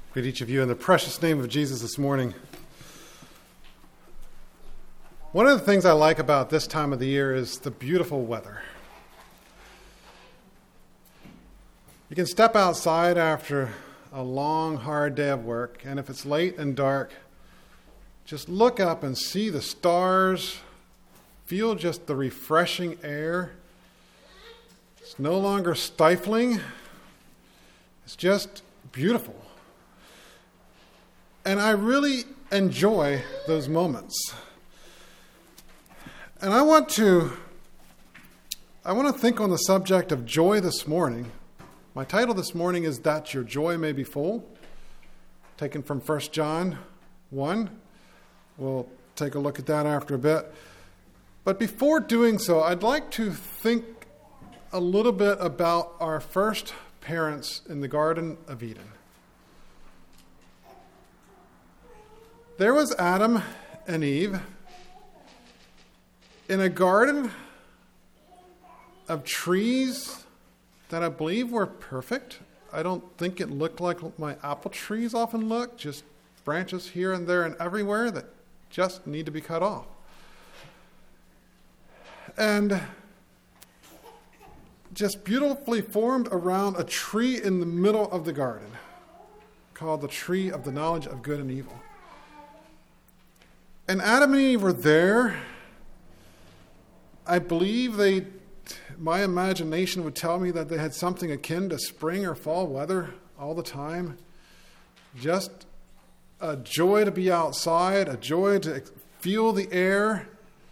Greet each of you in the precious name of Jesus this morning. One of the things I like about this time of the year is the beautiful weather. You can step outside after a long, hard day of work, and if it's late and dark, just look up and see the stars, feel just the refreshing air. It's no longer stifling. It's just beautiful. And I really enjoy those moments. And I want to think on the subject of joy this morning. My title this morning is That Your Joy May Be Full, taken from 1 John 1. We'll take a look at that after a bit. But before doing so, I'd like to think a little bit about our first parents in the Garden of Eden. There was Adam and Eve in a garden of trees that I believe were perfect. I don't think it looked like my apple trees often look, just branches here and there and everywhere that just need to be cut off. And just beautifully formed around a tree in the middle of the garden called the tree of the knowledge of good and evil. And Adam and Eve were there. I believe my imagination would tell me that they had something akin to spring or fall weather all the time. Just a joy to be outside, a joy to feel the air.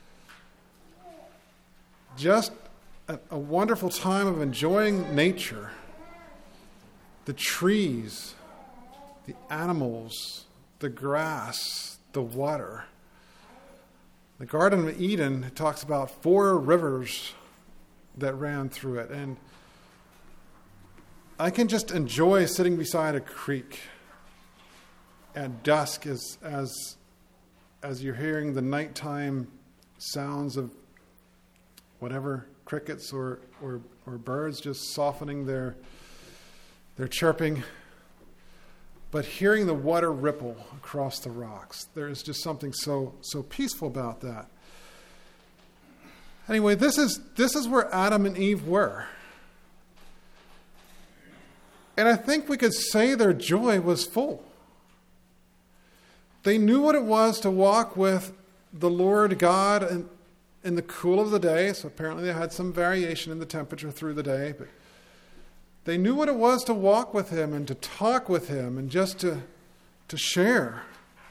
Just a wonderful time of enjoying nature. The trees, the animals, the grass, the water. The Garden of Eden talks about 4 rivers that ran through it. And I can just enjoy sitting beside a creek at dusk as you're hearing the nighttime sounds of whatever, crickets or birds just softening their chirping. But hearing the water ripple across the rocks, there is just something so peaceful about that. Anyway, this is where Adam and Eve were. And I think we could say their joy was full. They knew what it was to walk with the Lord God in the cool of the day. So apparently they had some variation in the temperature through the day, but they knew what it was to walk with him and to talk with him and just to share.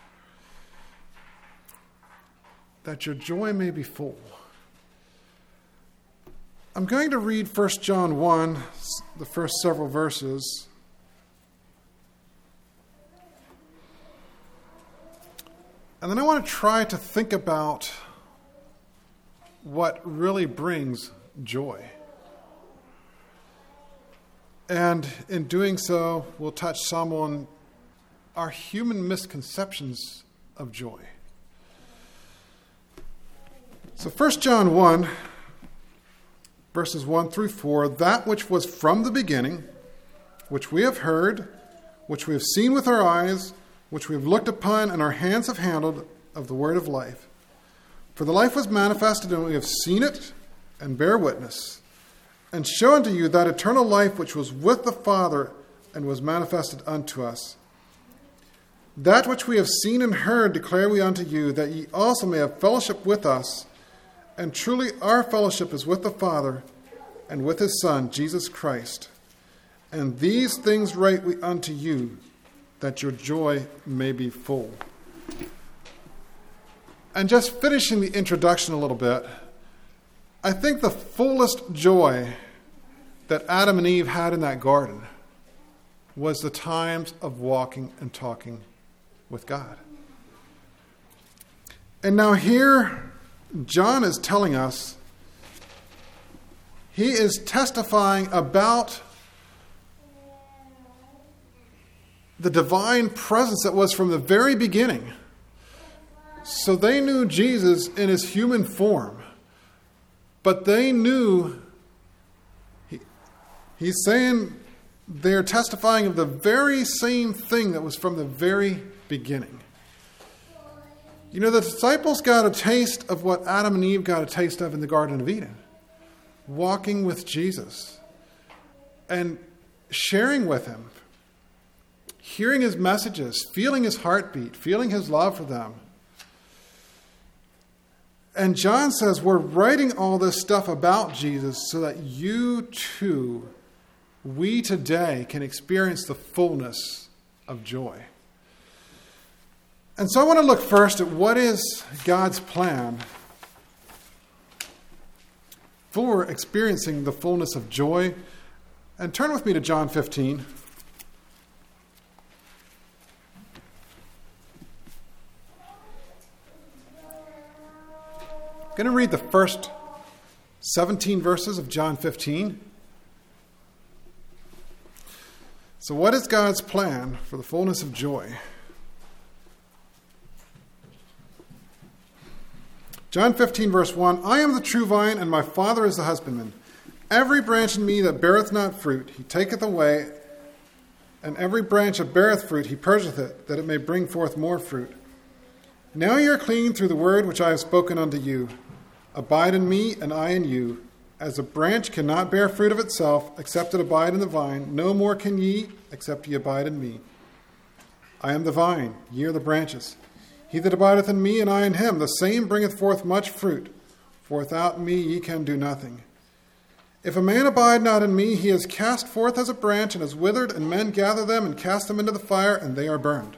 That your joy may be full. I'm going to read 1 John 1, the first several verses. And then I want to try to think about what really brings joy. And in doing so, we'll touch some on our human misconceptions of joy. So 1 John 1, verses 1 through 4, that which was from the beginning, which we have heard, which we have seen with our eyes, which we have looked upon and our hands have handled of the word of life. For the life was manifested, and we have seen it and bear witness, and show unto you that eternal life which was with the Father and was manifested unto us. That which we have seen and heard declare we unto you, that ye also may have fellowship with us. And truly our fellowship is with the Father and with his Son, Jesus Christ. And these things write we unto you, that your joy may be full. And just finishing the introduction a little bit, I think the fullest joy that Adam and Eve had in that garden was the times of walking and talking with God. And now here, John is telling us, he is testifying about the divine presence that was from the very beginning. So they knew Jesus in his human form. But they knew, he's saying they're testifying of the very same thing that was from the very beginning. You know, the disciples got a taste of what Adam and Eve got a taste of in the Garden of Eden. Walking with Jesus and sharing with him, hearing his messages, feeling his heartbeat, feeling his love for them. And John says we're writing all this stuff about Jesus so that you too, we today can experience the fullness of joy. And so I want to look first at what is God's plan for experiencing the fullness of joy. And turn with me to John 15. I'm going to read the first 17 verses of John 15. So what is God's plan for the fullness of joy? John 15, verse 1, I am the true vine, and my Father is the husbandman. Every branch in me that beareth not fruit, he taketh away, and every branch that beareth fruit, he purgeth it, that it may bring forth more fruit. Now ye are clean through the word which I have spoken unto you. Abide in me, and I in you. As a branch cannot bear fruit of itself, except it abide in the vine, no more can ye, except ye abide in me. I am the vine, ye are the branches. He that abideth in me, and I in him, the same bringeth forth much fruit. For without me ye can do nothing. If a man abide not in me, he is cast forth as a branch, and is withered, and men gather them, and cast them into the fire, and they are burned.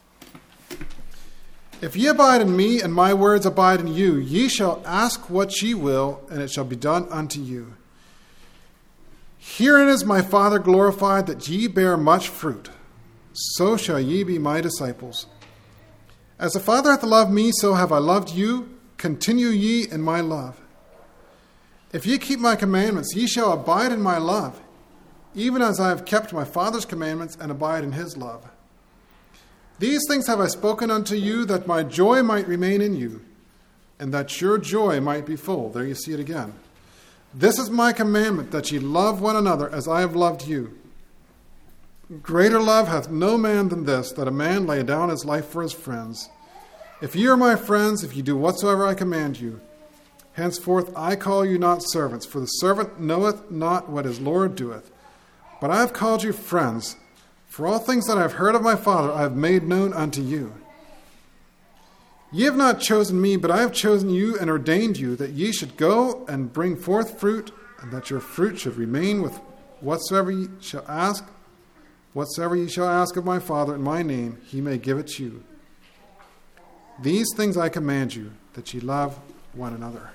If ye abide in me, and my words abide in you, ye shall ask what ye will, and it shall be done unto you. Herein is my Father glorified, that ye bear much fruit. So shall ye be my disciples. As the Father hath loved me, so have I loved you. Continue ye in my love. If ye keep my commandments, ye shall abide in my love, even as I have kept my Father's commandments and abide in his love. These things have I spoken unto you, that my joy might remain in you, and that your joy might be full. There you see it again. This is my commandment, that ye love one another as I have loved you. Greater love hath no man than this, that a man lay down his life for his friends. If ye are my friends, if ye do whatsoever I command you, henceforth I call you not servants, for the servant knoweth not what his Lord doeth. But I have called you friends, for all things that I have heard of my Father I have made known unto you. Ye have not chosen me, but I have chosen you and ordained you, that ye should go and bring forth fruit, and that your fruit should remain, with whatsoever ye shall ask. Whatsoever ye shall ask of my Father in my name, he may give it you. These things I command you, that ye love one another.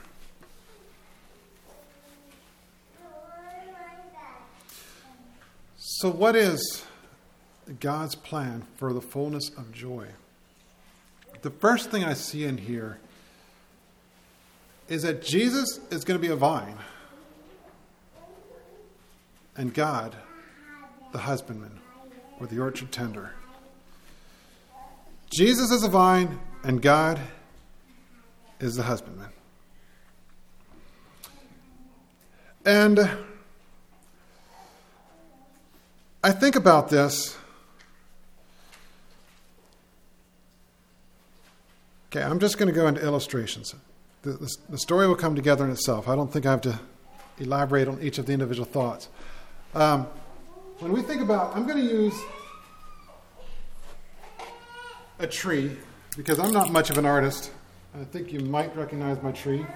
So what is God's plan for the fullness of joy? The first thing I see in here is that Jesus is going to be a vine, and God, the husbandman, or the orchard tender. Jesus is a vine, and God is the husbandman. And I think about this. Okay, I'm just going to go into illustrations. The story will come together in itself. I don't think I have to elaborate on each of the individual thoughts. When we think about, I'm going to use a tree, because I'm not much of an artist. I think you might recognize my tree.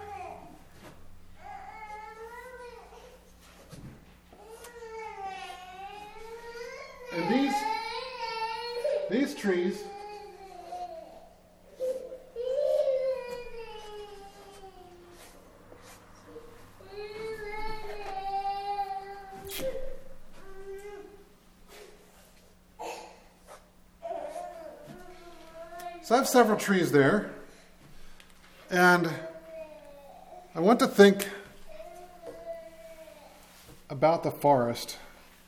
And these trees So I have several trees there, and I want to think about the forest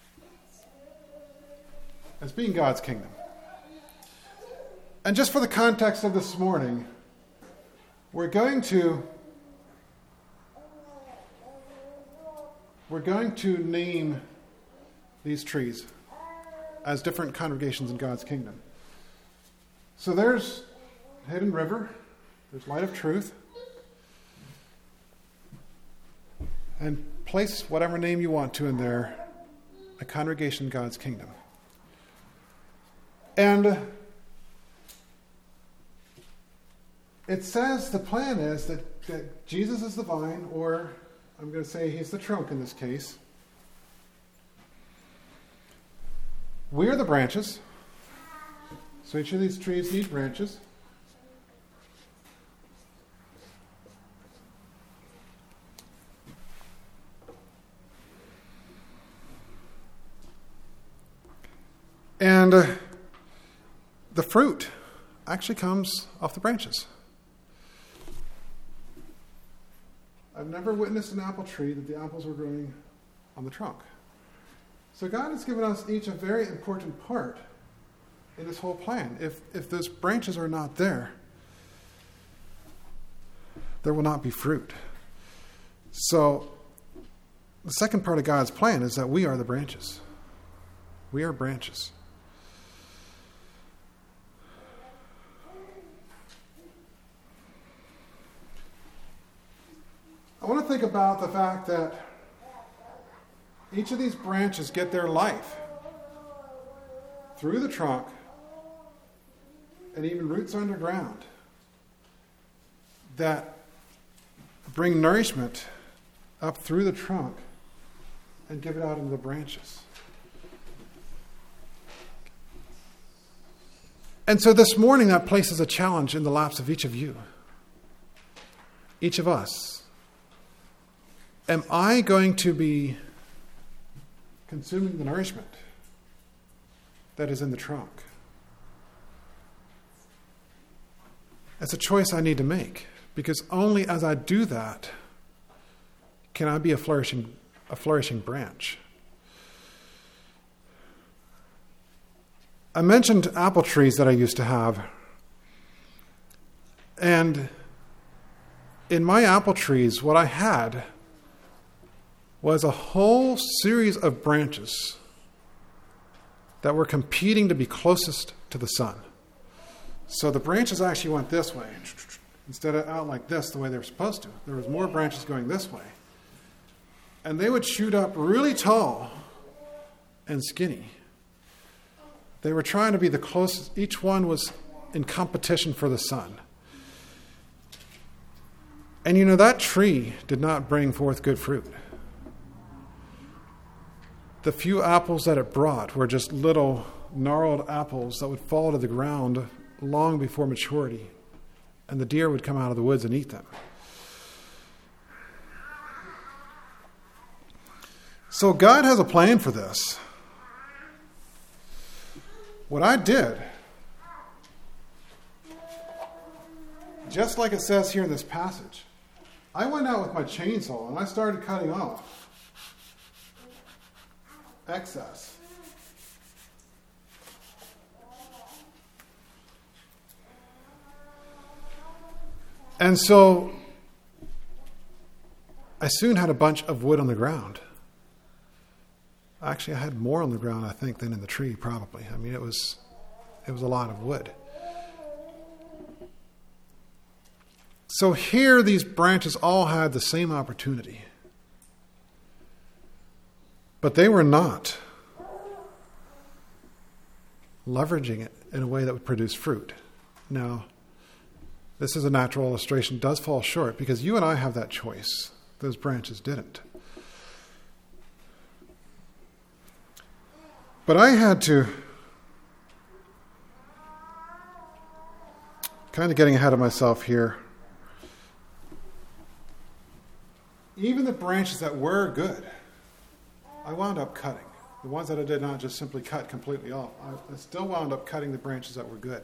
as being God's kingdom. And just for the context of this morning, we're going to name these trees as different congregations in God's kingdom. So there's Hidden River, there's Light of Truth, and place whatever name you want to in there, a congregation in God's kingdom. And it says the plan is that Jesus is the vine, or I'm going to say he's the trunk in this case. We are the branches. So each of these trees need branches. And the fruit actually comes off the branches. I've never witnessed an apple tree that the apples were growing on the trunk. So God has given us each a very important part in this whole plan. If those branches are not there, there will not be fruit. So the second part of God's plan is that we are the branches. We are branches. I want to think about the fact that each of these branches get their life through the trunk and even roots underground that bring nourishment up through the trunk and give it out into the branches. And so this morning that places a challenge in the laps of each of you, each of us. Am I going to be consuming the nourishment that is in the trunk? It's a choice I need to make, because only as I do that can I be a flourishing branch. I mentioned apple trees that I used to have. And in my apple trees, what I had was a whole series of branches that were competing to be closest to the sun. So the branches actually went this way, instead of out like this the way they were supposed to. There was more branches going this way. And they would shoot up really tall and skinny. They were trying to be the closest. Each one was in competition for the sun. And that tree did not bring forth good fruit. The few apples that it brought were just little gnarled apples that would fall to the ground long before maturity, and the deer would come out of the woods and eat them. So God has a plan for this. What I did, just like it says here in this passage, I went out with my chainsaw and I started cutting off excess. And so I soon had a bunch of wood on the ground. Actually, I had more on the ground, I think, than in the tree, probably. I mean, it was a lot of wood. So here, these branches all had the same opportunity. But they were not leveraging it in a way that would produce fruit. Now, this is a natural illustration, does fall short, because you and I have that choice. Those branches didn't. But I had to, kind of getting ahead of myself here, even the branches that were good, I wound up cutting. The ones that I did not just simply cut completely off. I still wound up cutting the branches that were good.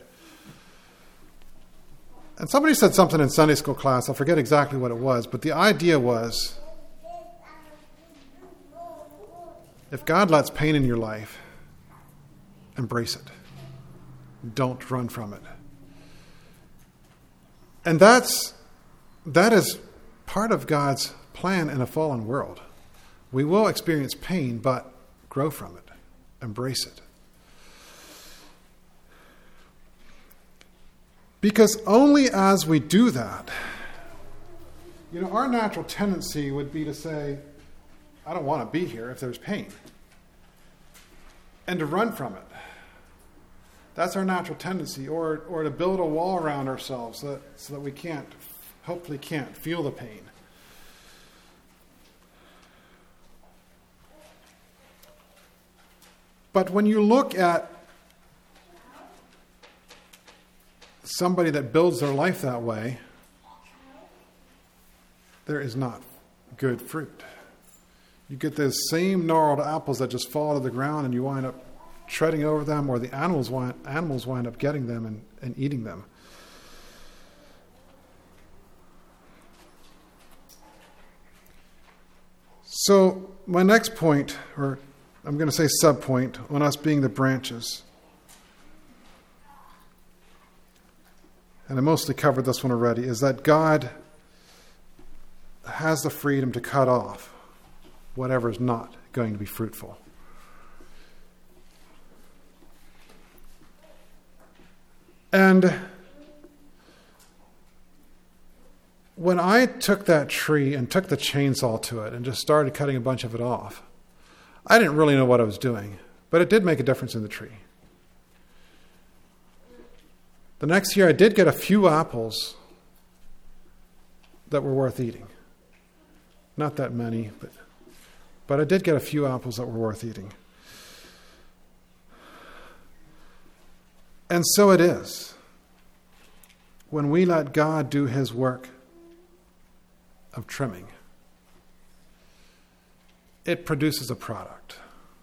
And somebody said something in Sunday school class, I forget exactly what it was, but the idea was, if God lets pain in your life, embrace it. Don't run from it. And that is part of God's plan in a fallen world. We will experience pain, but grow from it. embrace it. Because only as we do that, our natural tendency would be to say, I don't want to be here if there's pain, and to run from it. That's our natural tendency, or to build a wall around ourselves so that we hopefully can't feel the pain. But when you look at somebody that builds their life that way, there is not good fruit. You get those same gnarled apples that just fall to the ground and you wind up treading over them, or the animals wind up getting them and eating them. So my next point, or I'm going to say sub-point, on us being the branches, and I mostly covered this one already, is that God has the freedom to cut off whatever is not going to be fruitful. And when I took that tree and took the chainsaw to it and just started cutting a bunch of it off, I didn't really know what I was doing, but it did make a difference in the tree. The next year I did get a few apples that were worth eating. Not that many, but I did get a few apples that were worth eating. And so it is. When we let God do his work of trimming, it produces a product.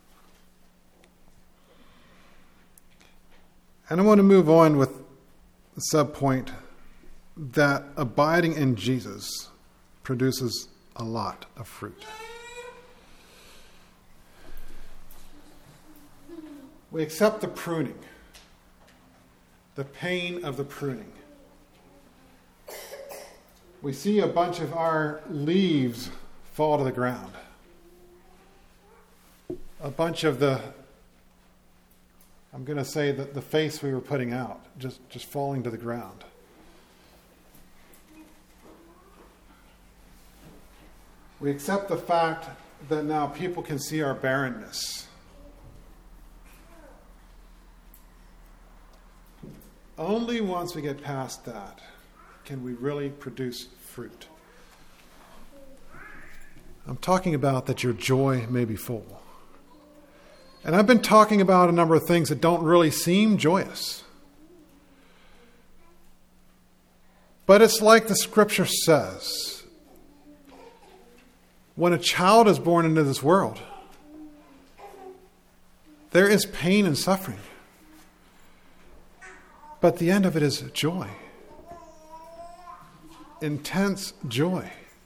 And I want to move on with the sub-point that abiding in Jesus produces a lot of fruit. We accept the pruning, the pain of the pruning. We see a bunch of our leaves fall to the ground. A bunch of the face we were putting out, just falling to the ground. We accept the fact that now people can see our barrenness. Only once we get past that can we really produce fruit. I'm talking about that your joy may be full. And I've been talking about a number of things that don't really seem joyous. But it's like the scripture says. When a child is born into this world, there is pain and suffering. But the end of it is joy. Intense joy.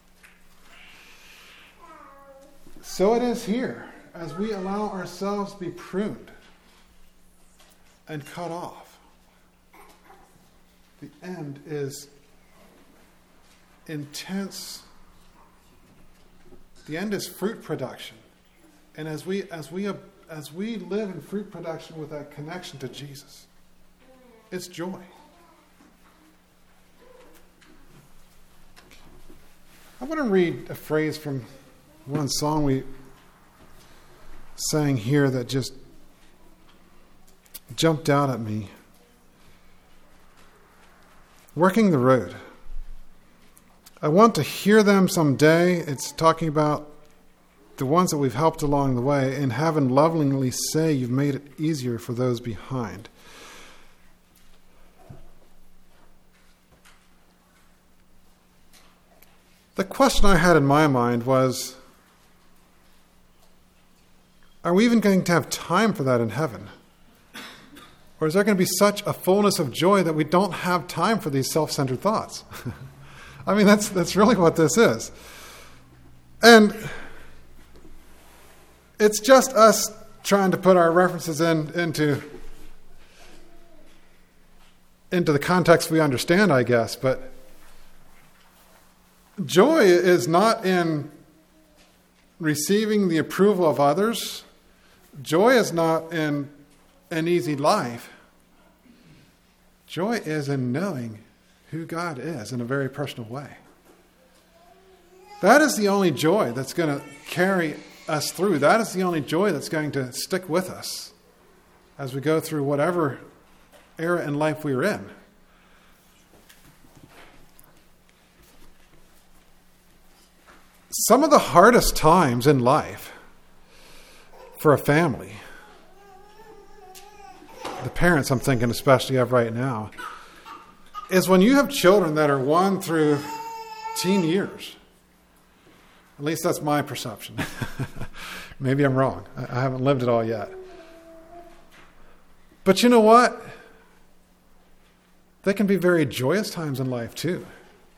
So it is here, as we allow ourselves to be pruned and cut off. The end is intense. The end is fruit production. And as we live in fruit production with that connection to Jesus, it's joy. I want to read a phrase from one song we sang here that just jumped out at me. Working the road. I want to hear them someday. It's talking about the ones that we've helped along the way, and heaven lovingly say you've made it easier for those behind. The question I had in my mind was, are we even going to have time for that in heaven? Or is there going to be such a fullness of joy that we don't have time for these self-centered thoughts? I mean, that's really what this is. And it's just us trying to put our references into the context we understand, I guess. But joy is not in receiving the approval of others. Joy is not in an easy life. Joy is in knowing who God is in a very personal way. That is the only joy that's going to carry us through. That is the only joy that's going to stick with us as we go through whatever era in life we're in. Some of the hardest times in life for a family, the parents I'm thinking especially of right now, is when you have children that are 1 through teen years. At least that's my perception. Maybe I'm wrong. I haven't lived it all yet. But you know what? They can be very joyous times in life too.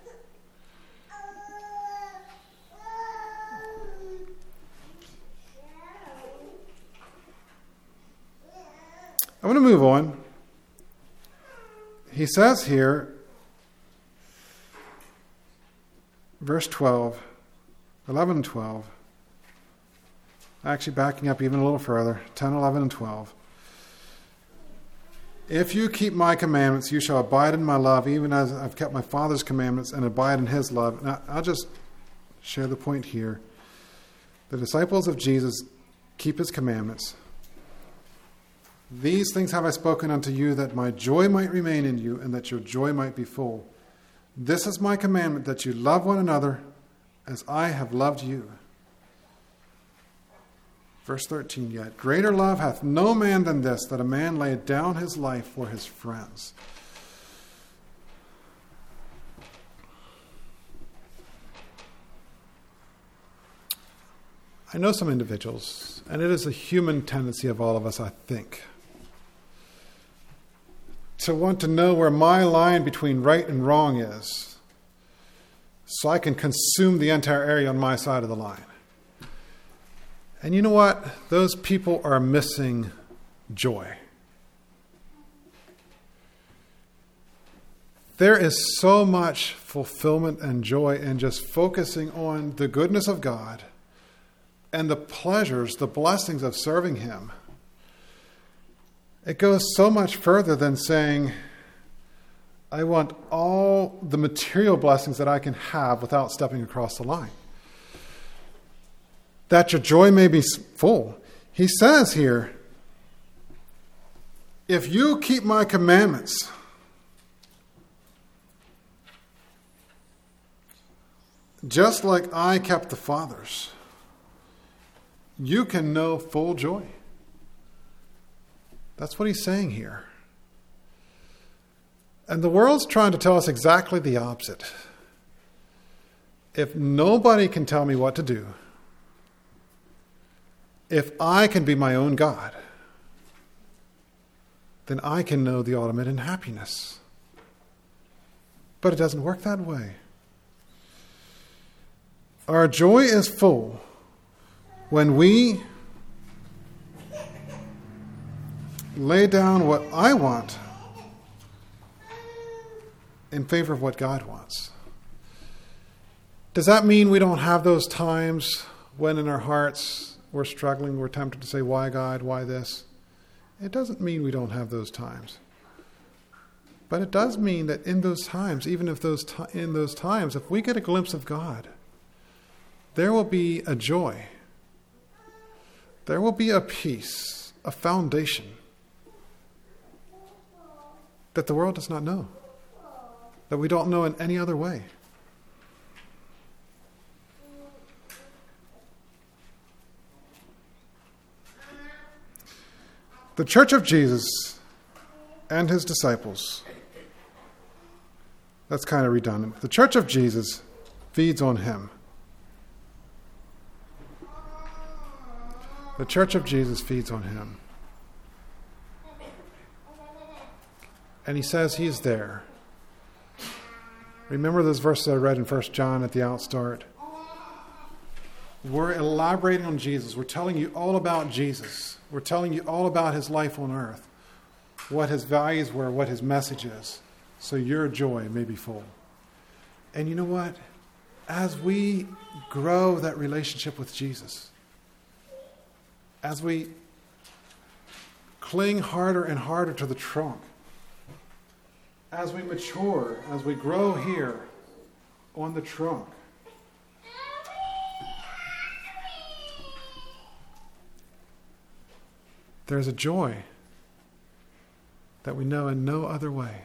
I'm going to move on. He says here, verse 12, 11 and 12, actually backing up even a little further, 10, 11, and 12. If you keep my commandments, you shall abide in my love, even as I've kept my Father's commandments and abide in his love. Now, I'll just share the point here. The disciples of Jesus keep his commandments. These things have I spoken unto you, that my joy might remain in you, and that your joy might be full. This is my commandment, that you love one another as I have loved you. Verse 13, yet greater love hath no man than this, that a man lay down his life for his friends. I know some individuals, and it is a human tendency of all of us, I think, to want to know where my line between right and wrong is, so I can consume the entire area on my side of the line. And you know what? Those people are missing joy. There is so much fulfillment and joy in just focusing on the goodness of God and the pleasures, the blessings of serving him. It goes so much further than saying, I want all the material blessings that I can have without stepping across the line. That your joy may be full. He says here, if you keep my commandments, just like I kept the Father's, you can know full joy. That's what he's saying here. And the world's trying to tell us exactly the opposite. If nobody can tell me what to do, if I can be my own God, then I can know the ultimate in happiness. But it doesn't work that way. Our joy is full when we lay down what I want in favor of what God wants. Does that mean we don't have those times when in our hearts we're struggling, we're tempted to say, why God, why this? It doesn't mean we don't have those times. But it does mean that in those times, even if in those times, if we get a glimpse of God, there will be a joy. There will be a peace, a foundation that the world does not know, that we don't know in any other way. The Church of Jesus and his disciples, that's kind of redundant. The Church of Jesus feeds on him. The Church of Jesus feeds on him. And he says he's there. Remember those verses I read in 1 John at the outstart? We're elaborating on Jesus. We're telling you all about Jesus. We're telling you all about his life on earth, what his values were, what his message is, so your joy may be full. And you know what? As we grow that relationship with Jesus, as we cling harder and harder to the trunk. As we mature, as we grow here on the trunk, there's a joy that we know in no other way.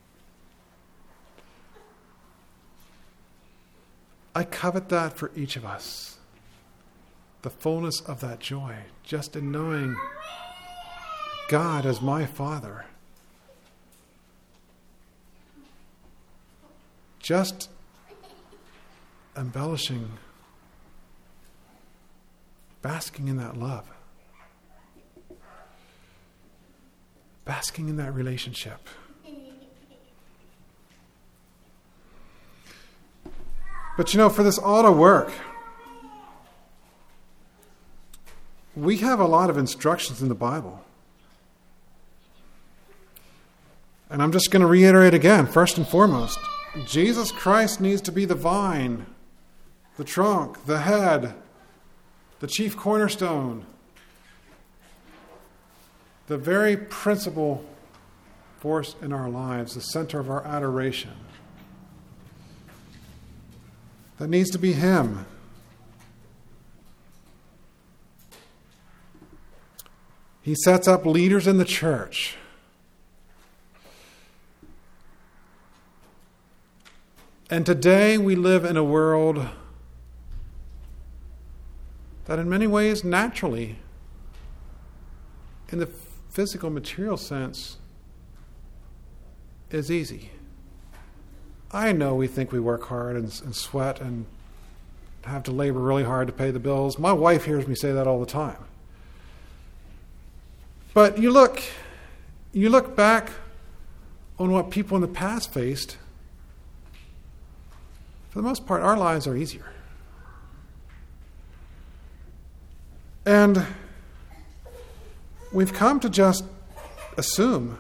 I covet that for each of us. The fullness of that joy, just in knowing God as my Father. Just embellishing, basking in that love. Basking in that relationship. But for this all to work, we have a lot of instructions in the Bible. And I'm just going to reiterate again, first and foremost, Jesus Christ needs to be the vine, the trunk, the head, the chief cornerstone, the very principal force in our lives, the center of our adoration. That needs to be Him. He sets up leaders in the church. And today we live in a world that in many ways naturally, in the physical material sense, is easy. I know we think we work hard and sweat and have to labor really hard to pay the bills. My wife hears me say that all the time. But you look back on what people in the past faced. For the most part, our lives are easier. And we've come to just assume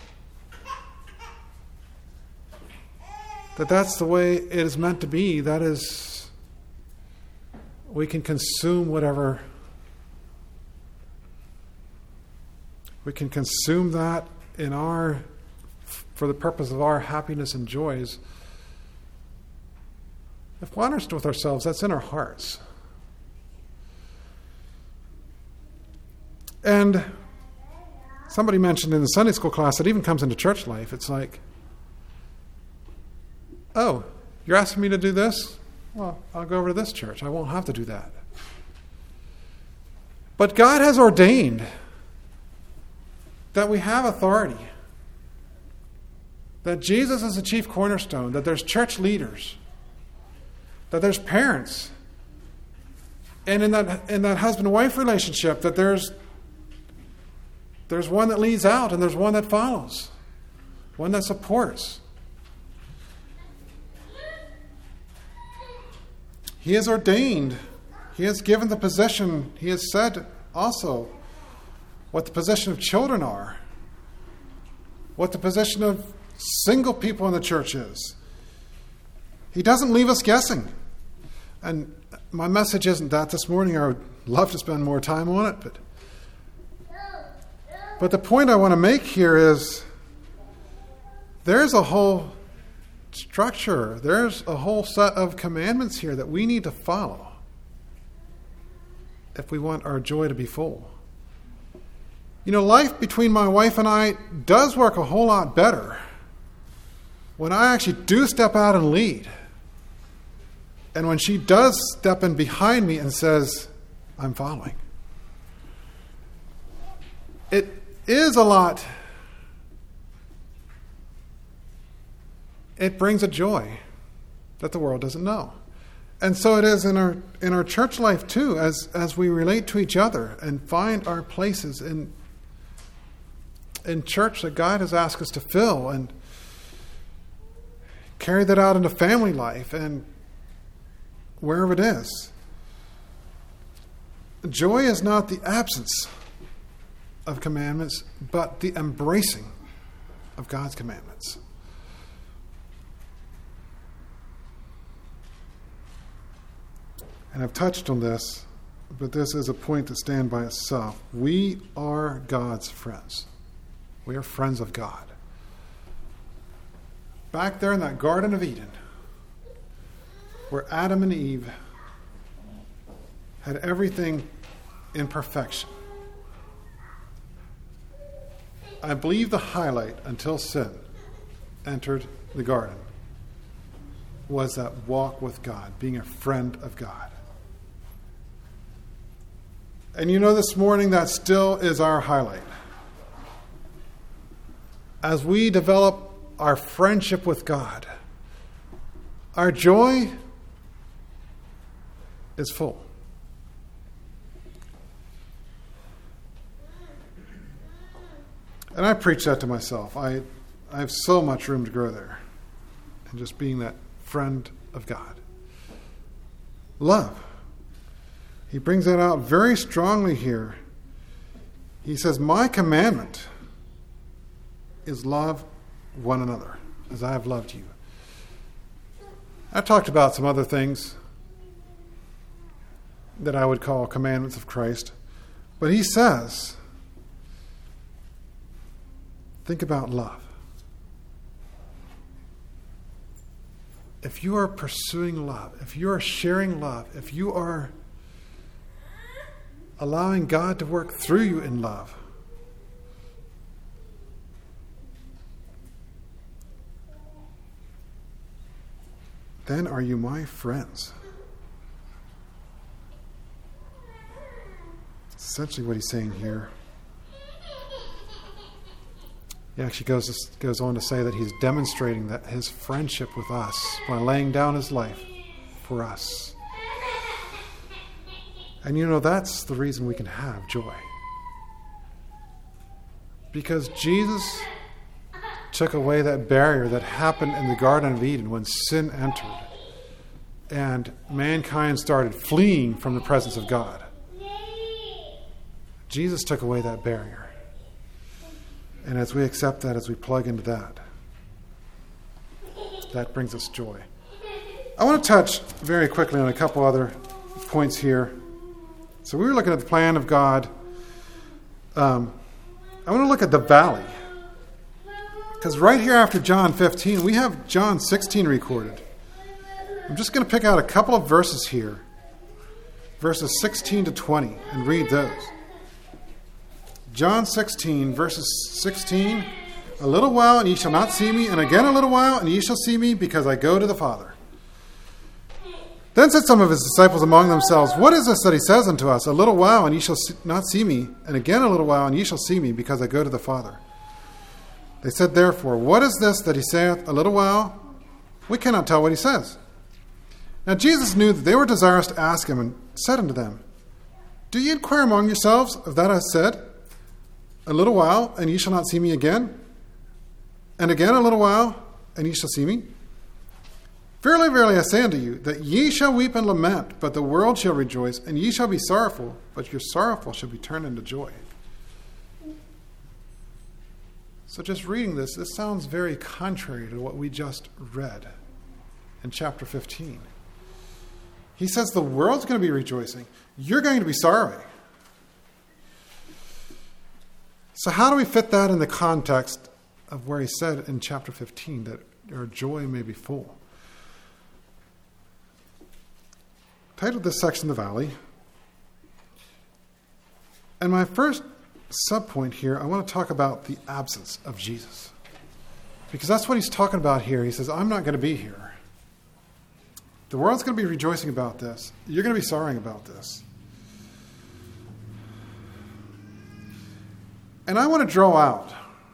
that that's the way it is meant to be. That is, we can consume whatever. We can consume that for the purpose of our happiness and joys. If we're honest with ourselves, that's in our hearts. And somebody mentioned in the Sunday school class, it even comes into church life. It's like, oh, you're asking me to do this? Well, I'll go over to this church. I won't have to do that. But God has ordained that we have authority, that Jesus is the chief cornerstone, that there's church leaders, that there's parents, and in that husband-wife relationship, that there's one that leads out and there's one that follows, one that supports. He has ordained, He has given the position, He has said also what the position of children are, what the position of single people in the church is. He doesn't leave us guessing. And my message isn't that this morning. I would love to spend more time on it. But the point I want to make here is there's a whole structure. There's a whole set of commandments here that we need to follow if we want our joy to be full. Life between my wife and I does work a whole lot better when I actually do step out and lead. And when she does step in behind me and says, I'm following. It is a lot. It brings a joy that the world doesn't know. And so it is in our church life too, as we relate to each other and find our places in church that God has asked us to fill, and carry that out into family life and wherever it is. Joy is not the absence of commandments, but the embracing of God's commandments. And I've touched on this but this is a point to stand by itself. We are God's friends. We are friends of God. Back there in that Garden of Eden, where Adam and Eve had everything in perfection, I believe the highlight until sin entered the garden was that walk with God, being a friend of God. And this morning that still is our highlight. As we develop our friendship with God, our joy is full. And I preach that to myself. I have so much room to grow there. And just being that friend of God. Love. He brings that out very strongly here. He says, my commandment is love one another as I have loved you. I talked about some other things that I would call commandments of Christ. But he says, think about love. If you are pursuing love, if you are sharing love, if you are allowing God to work through you in love, then are you my friends? That's essentially what he's saying here. He actually goes on to say that he's demonstrating that his friendship with us by laying down his life for us. And that's the reason we can have joy. Because Jesus took away that barrier that happened in the Garden of Eden when sin entered and mankind started fleeing from the presence of God. Jesus took away that barrier. And as we accept that, as we plug into that, that brings us joy. I want to touch very quickly on a couple other points here. So we were looking at the plan of God. I want to look at the valley. Because right here after John 15, we have John 16 recorded. I'm just going to pick out a couple of verses here. Verses 16 to 20 and read those. John 16, verses 16. A little while and ye shall not see me, and again a little while and ye shall see me, because I go to the Father. Then said some of his disciples among themselves, what is this that he says unto us? A little while and ye shall not see me, and again a little while and ye shall see me, because I go to the Father. They said therefore, what is this that he saith, a little while? We cannot tell what he says. Now Jesus knew that they were desirous to ask him, and said unto them, do ye inquire among yourselves of that I said, a little while and ye shall not see me again? And again a little while and ye shall see me? Verily, verily, I say unto you, that ye shall weep and lament, but the world shall rejoice, and ye shall be sorrowful, but your sorrowful shall be turned into joy. So just reading this sounds very contrary to what we just read in chapter 15. He says the world's going to be rejoicing. You're going to be sorrowing. So how do we fit that in the context of where he said in chapter 15 that your joy may be full? Titled this section, The Valley. And my first subpoint here, I want to talk about the absence of Jesus. Because that's what he's talking about here. He says, I'm not going to be here. The world's going to be rejoicing about this. You're going to be sorrowing about this. And I want to draw out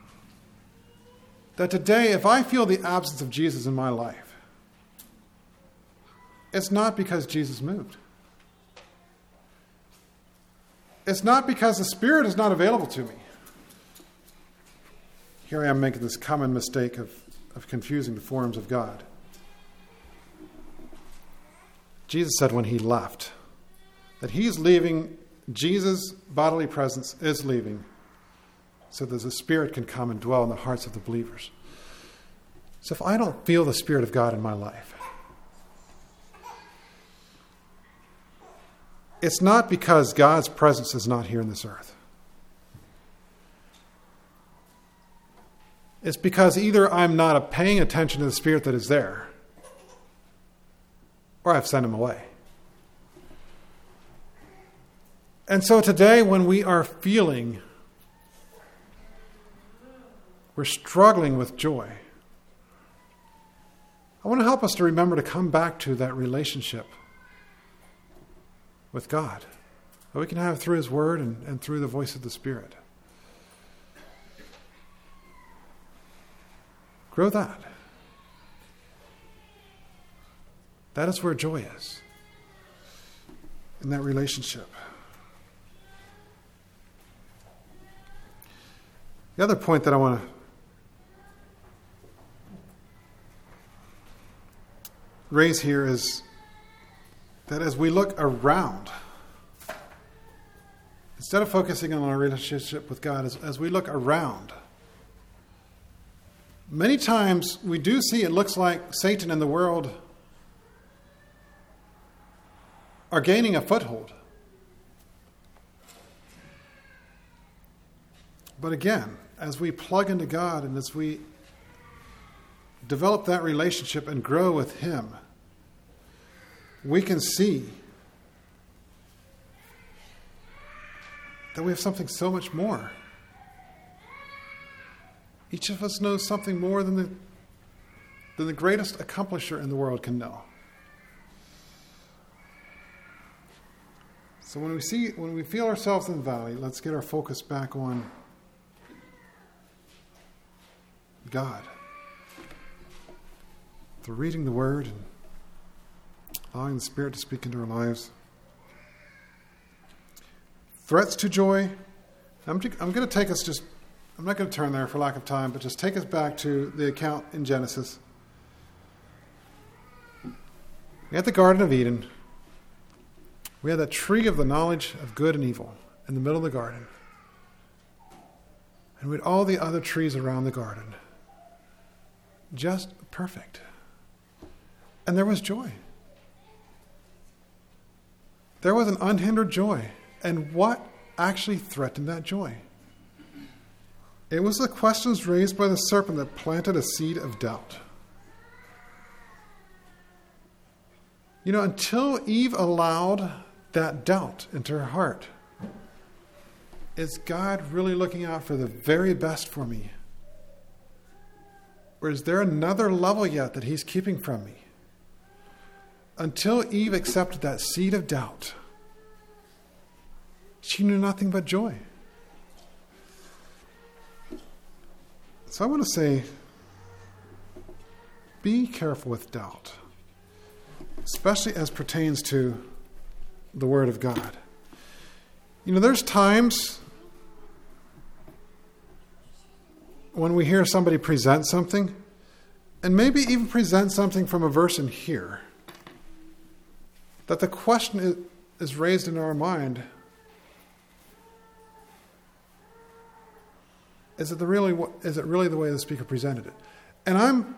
that today, if I feel the absence of Jesus in my life, it's not because Jesus moved. It's not because the Spirit is not available to me. Here I am making this common mistake of confusing the forms of God. Jesus said when he left that he's leaving, Jesus' bodily presence is leaving, so that the Spirit can come and dwell in the hearts of the believers. So if I don't feel the Spirit of God in my life, it's not because God's presence is not here in this earth. It's because either I'm not paying attention to the Spirit that is there, or I've sent him away. And so today, when we are feeling we're struggling with joy, I want to help us to remember to come back to that relationship with God that we can have through his word and through the voice of the Spirit. Grow that. That is where joy is, in that relationship. The other point that I want to raise here is that as we look around, instead of focusing on our relationship with God, as we look around, many times we do see it looks like Satan and the world are gaining a foothold. But again, as we plug into God and as we develop that relationship and grow with him, we can see that we have something so much more. Each of us knows something more than the greatest accomplisher in the world can know. So when we feel ourselves in the valley, let's get our focus back on God. Through reading the Word and allowing the Spirit to speak into our lives. Threats to joy. I'm going to take us I'm not going to turn there for lack of time, but just take us back to the account in Genesis. At the Garden of Eden, we had that tree of the knowledge of good and evil in the middle of the garden. And we had all the other trees around the garden. Just perfect. And there was joy. There was an unhindered joy. And what actually threatened that joy? It was the questions raised by the serpent that planted a seed of doubt. Until Eve allowed that doubt into her heart, is God really looking out for the very best for me? Or is there another level yet that he's keeping from me? Until Eve accepted that seed of doubt, she knew nothing but joy. So I want to say, be careful with doubt, especially as pertains to the Word of God. There's times when we hear somebody present something, and maybe even present something from a verse in here, that the question is raised in our mind, is it really the way the speaker presented it? And I'm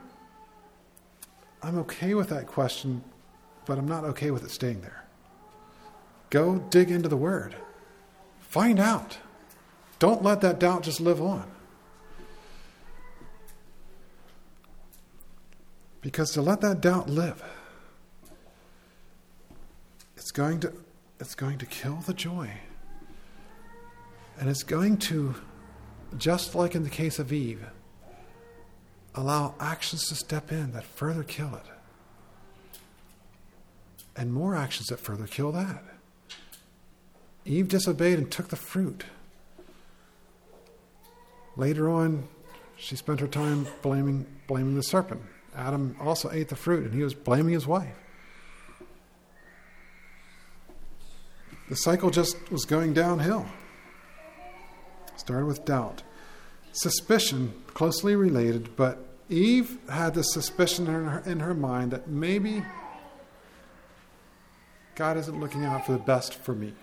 okay with that question, but I'm not okay with it staying there. Go dig into the Word. Find out. Don't let that doubt just live on. Because to let that doubt live, it's going to kill the joy. And it's going to, just like in the case of Eve, allow actions to step in that further kill it. And more actions that further kill that. Eve disobeyed and took the fruit. Later on, she spent her time blaming the serpent. Adam also ate the fruit, and he was blaming his wife. The cycle just was going downhill. Started with doubt. Suspicion, closely related, but Eve had this suspicion in her mind that maybe God isn't looking out for the best for me.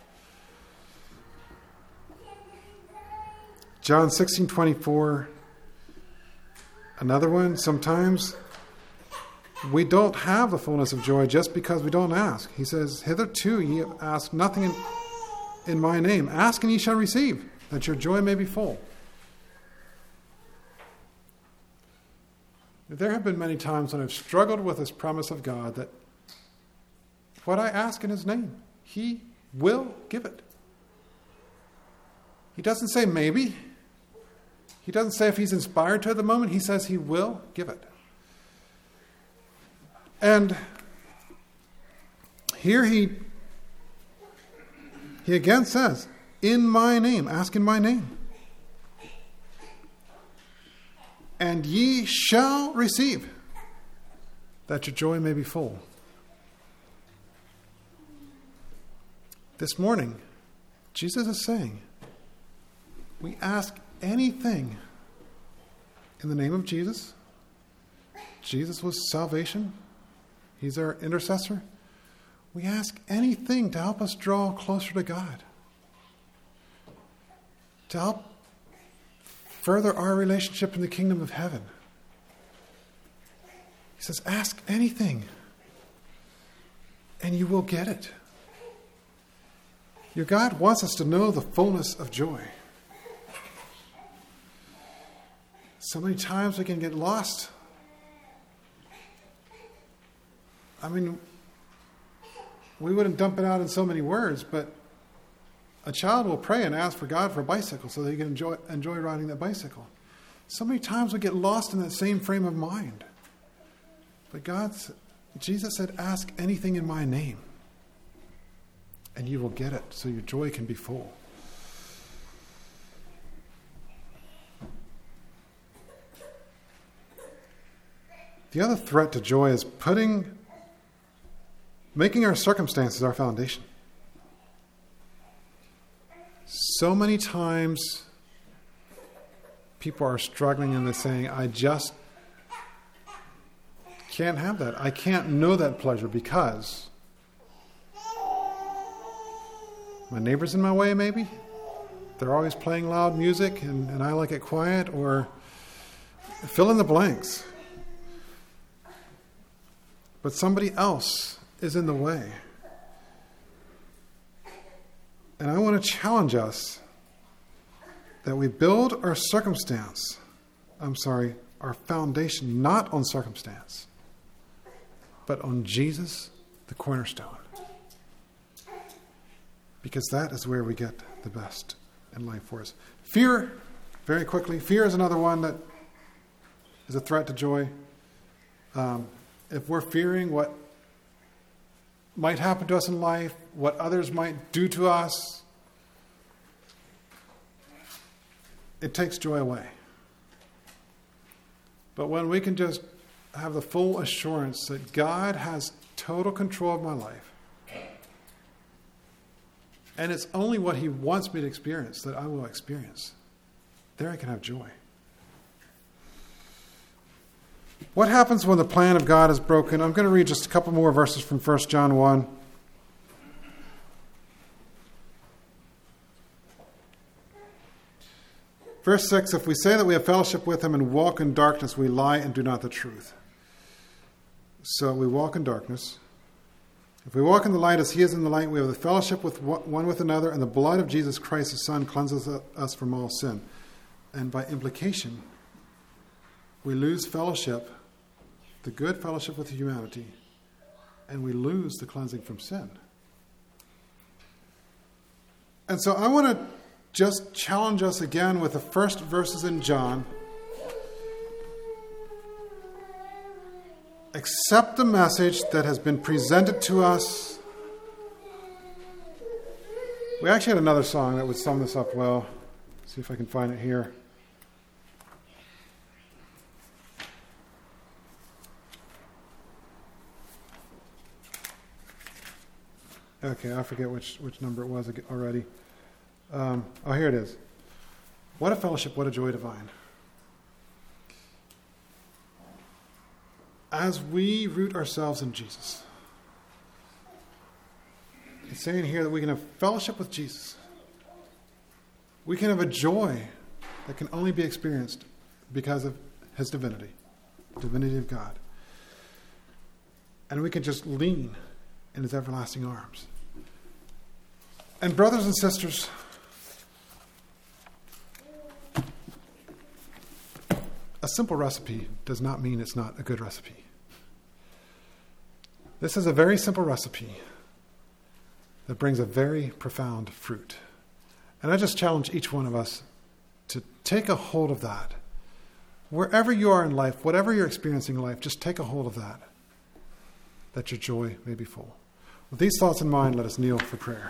John 16:24, another one. Sometimes we don't have the fullness of joy just because we don't ask. He says, hitherto ye have asked nothing in my name. Ask and ye shall receive, that your joy may be full. There have been many times when I've struggled with this promise of God that what I ask in his name, he will give it. He doesn't say maybe. He doesn't say if he's inspired to at the moment. He says he will give it. And here he again says, in my name, ask in my name. And ye shall receive, that your joy may be full. This morning, Jesus is saying, we ask anything in the name of Jesus. Jesus was salvation. He's our intercessor. We ask anything to help us draw closer to God, to help further our relationship in the kingdom of heaven. He says, ask anything, and you will get it. Your God wants us to know the fullness of joy. So many times we can get lost. I mean, we wouldn't dump it out in so many words, but a child will pray and ask for God for a bicycle so that he can enjoy riding that bicycle. So many times we get lost in that same frame of mind. But Jesus said, ask anything in my name, and you will get it, so your joy can be full. The other threat to joy is making our circumstances our foundation. So many times people are struggling and they're saying, I just can't have that. I can't know that pleasure because my neighbor's in my way, maybe. They're always playing loud music and I like it quiet, or fill in the blanks. But somebody else is in the way. And I want to challenge us that we build our our foundation not on circumstance, but on Jesus, the cornerstone. Because that is where we get the best in life for us. Fear, very quickly, fear is another one that is a threat to joy. If we're fearing what might happen to us in life, what others might do to us, it takes joy away. But when we can just have the full assurance that God has total control of my life, and it's only what he wants me to experience that I will experience, there I can have joy. What happens when the plan of God is broken? I'm going to read just a couple more verses from 1 John 1. Verse 6, if we say that we have fellowship with him and walk in darkness, we lie and do not the truth. So we walk in darkness. If we walk in the light as he is in the light, we have the fellowship with one with another, and the blood of Jesus Christ, his Son, cleanses us from all sin. And by implication, we lose fellowship, the good fellowship with humanity, and we lose the cleansing from sin. And so I want to just challenge us again with the first verses in John. Accept the message that has been presented to us. We actually had another song that would sum this up well. See if I can find it here. Okay, I forget which number it was already. Here it is. What a fellowship, what a joy divine. As we root ourselves in Jesus, it's saying here that we can have fellowship with Jesus. We can have a joy that can only be experienced because of his divinity of God. and we can just lean in his everlasting arms. And brothers and sisters, a simple recipe does not mean it's not a good recipe. This is a very simple recipe that brings a very profound fruit. And I just challenge each one of us to take a hold of that. Wherever you are in life, whatever you're experiencing in life, just take a hold of that your joy may be full. With these thoughts in mind, let us kneel for prayer.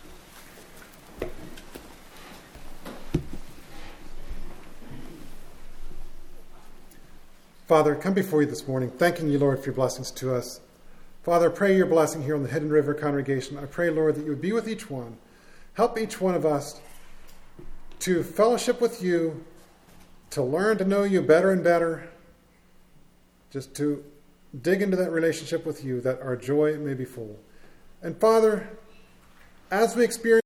Father, I come before you this morning, thanking you, Lord, for your blessings to us. Father, I pray your blessing here on the Hidden River congregation. I pray, Lord, that you would be with each one. Help each one of us to fellowship with you, to learn to know you better and better, just to dig into that relationship with you, that our joy may be full. And Father, as we experience